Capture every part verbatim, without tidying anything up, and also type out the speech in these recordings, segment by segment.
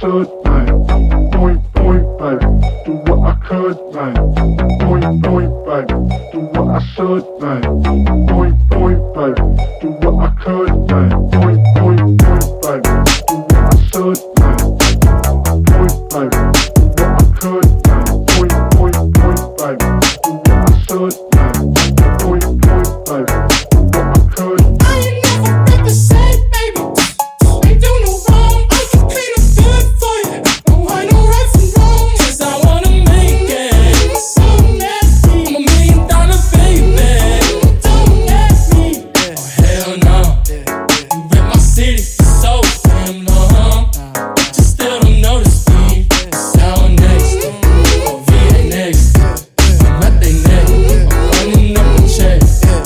should, man. Point, point, baby, do what I could, man. Point, point, baby, do what I should, man. Point, point, baby, do what I could, man. Point, point, point, baby, do what I should, man. Point, baby, do what I could, man. Point, point, point, baby, do what I should, man. Point, point, baby, do what I could. I ain't never represent, baby. Ain't do no wrong. I can clean up good for you. No, I know right from wrong. 'Cause I wanna make it. So nasty. I'm a million dollar baby. Don't ask me. Oh hell no. You rip my city so damn long. But you still don't notice me. Sound next. Or V A next. I'm at they neck. I'm running up the check.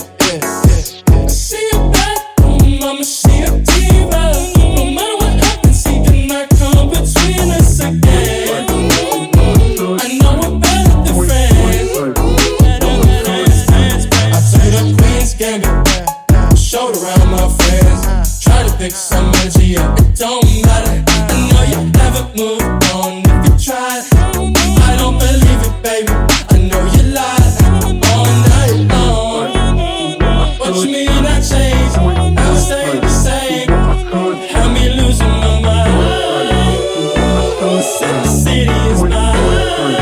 I see a bathroom, I'ma see a diva. No matter what happens, he cannot come between us again. I know we're better than friends. Better than friends. I took the Queen's Gambit, showed around my friends. Try to pick some energy up, it don't matter. I know you haven't moved on if you tried. I don't believe it, baby. I know you lied all night long. What you mean I changed? I'll stay the same. Had me losing my mind. Said the city is mine.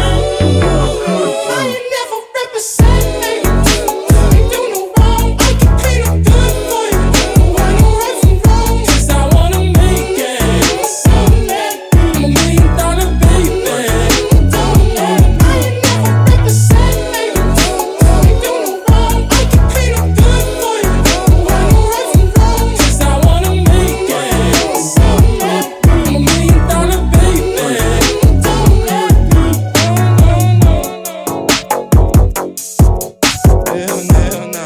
I ain't never represent, baby. Ain't do no wrong. I can clean up good for you. I know right from wrong. 'Cause I wanna make it. So nasty. I'm a million dollar baby. Don't let me. I ain't never represent, baby. Ain't do no wrong. I can clean up good for you. I know right from wrong. 'Cause I wanna make it. So nasty. I'm a million dollar baby. Don't let me. No, no, no. Hell no, hell no.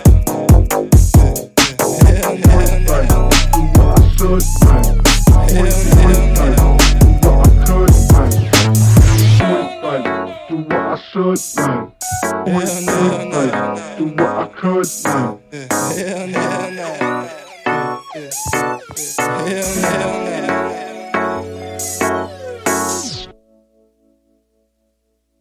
Hell no, hell no. Do what I should, man. Point, point, baby, do what I could, man. Point, baby, do what I should, man. Point, point, baby, do what I could, man. Hell no, hell no. Hell no, hell no.